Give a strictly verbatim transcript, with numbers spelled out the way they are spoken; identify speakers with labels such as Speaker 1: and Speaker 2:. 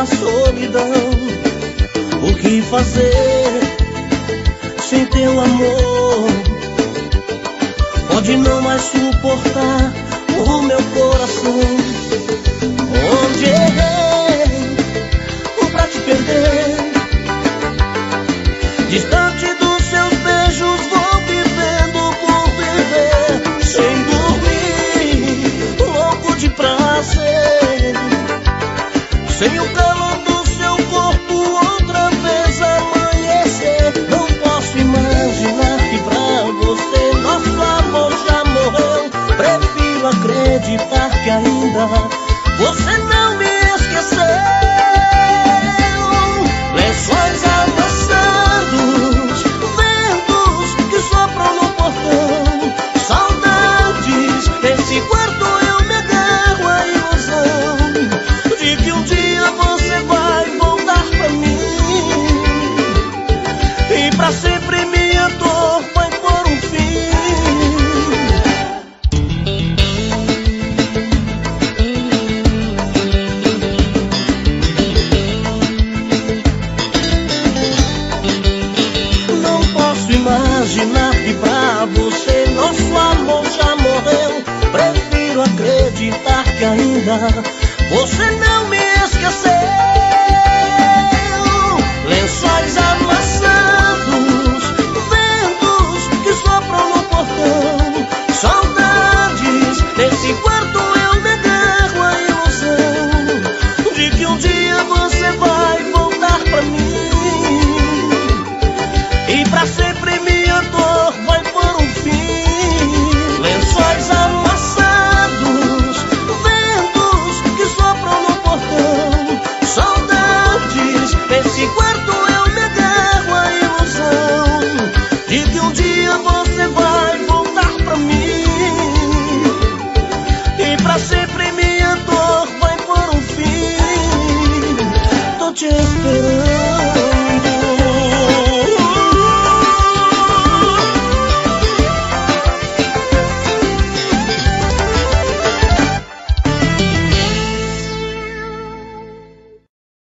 Speaker 1: da solidão. O que fazer sem teu amor? Pode não mais suportar o meu coração. Onde errei pra te perder, distante dos seus beijos vou vivendo por viver, sem dormir, louco de prazer, sem o calor do seu corpo outra vez amanhecer. Não posso imaginar que pra você nosso amor já morreu. Prefiro acreditar que ainda você não me esqueceu. Lençóis amassados, ventos que sopram no portão, saudades, esse quarto eu me agarro à ilusão de que um dia você vai voltar pra mim, e pra sempre minha dor vai por um fim. Imaginar que pra você nosso amor já morreu. Prefiro acreditar que ainda você não me esqueceu. Lençóis amassados, ventos que sopram no portão, saudades, nesse quarto eu me agarro à ilusão de que um dia você vai voltar pra mim, e pra sempre minha dor vai por um fim. Lençóis amassados, ventos que sopram no portão, saudades, nesse quarto eu me agarro à ilusão de que um dia você vai voltar pra mim, e pra sempre minha dor vai por um fim. Tô te esperando.